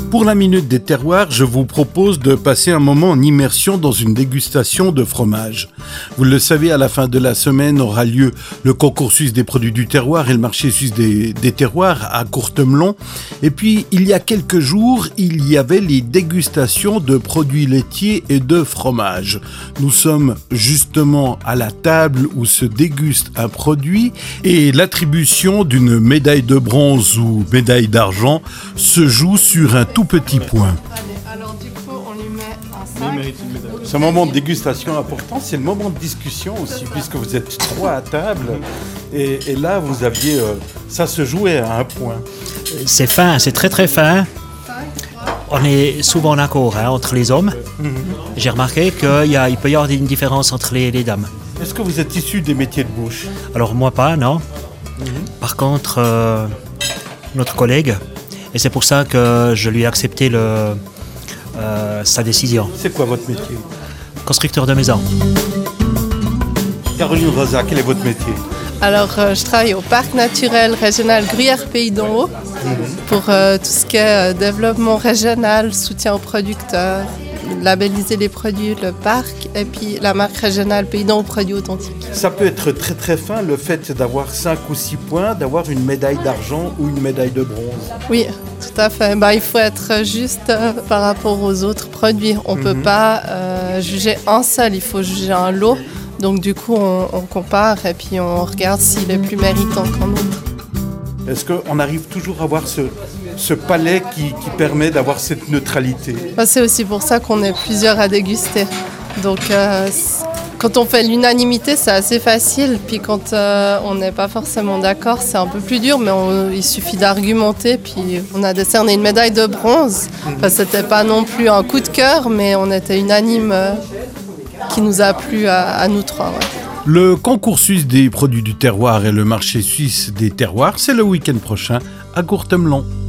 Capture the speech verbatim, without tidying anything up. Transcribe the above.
Pour la Minute des Terroirs, je vous propose de passer un moment en immersion dans une dégustation de fromage. Vous le savez, à la fin de la semaine aura lieu le concours suisse des produits du terroir et le marché suisse des, des terroirs à Courtemelon. Et puis, il y a quelques jours, il y avait les dégustations de produits laitiers et de fromage. Nous sommes justement à la table où se déguste un produit et l'attribution d'une médaille de bronze ou médaille d'argent se joue sur un tout petit point. Allez, alors du coup, on lui met un cinq. Ce moment de dégustation important, c'est le moment de discussion aussi, puisque vous êtes trois à table. Et, et là, vous aviez, euh, ça se jouait à un point. C'est fin, c'est très très fin. On est souvent en accord hein, entre les hommes. Mm-hmm. J'ai remarqué qu'il y a, il peut y avoir une différence entre les, les dames. Est-ce que vous êtes issu des métiers de bouche ? Alors moi pas, non. Mm-hmm. Par contre, euh, notre collègue, et c'est pour ça que je lui ai accepté le, euh, sa décision. C'est quoi votre métier ? Constructeur de maison. Caroline Rosa, quel est votre métier ? Alors, euh, je travaille au Parc naturel régional Gruyère Pays d'en Haut mmh. pour euh, tout ce qui est euh, développement régional, soutien aux producteurs, labelliser les produits, le parc et puis la marque régionale Pays d'en Haut produits authentiques. Ça peut être très très fin le fait d'avoir cinq ou six points, d'avoir une médaille d'argent ou une médaille de bronze. Oui, tout à fait. Ben, il faut être juste euh, par rapport aux autres produits. On ne mmh. peut pas euh, juger un seul, il faut juger un lot. Donc du coup, on, on compare et puis on regarde s'il est plus méritant qu'un autre. Est-ce qu'on arrive toujours à avoir ce, ce palais qui, qui permet d'avoir cette neutralité ? C'est aussi pour ça qu'on est plusieurs à déguster. Donc euh, quand on fait l'unanimité, c'est assez facile. Puis quand euh, on n'est pas forcément d'accord, c'est un peu plus dur. Mais on, il suffit d'argumenter. Puis on a décerné une médaille de bronze. Enfin, c'était pas non plus un coup de cœur, mais on était unanime. Euh, qui nous a plu à, à nous trois. Ouais. Le concours suisse des produits du terroir et le marché suisse des terroirs, c'est le week-end prochain à Courtemelon.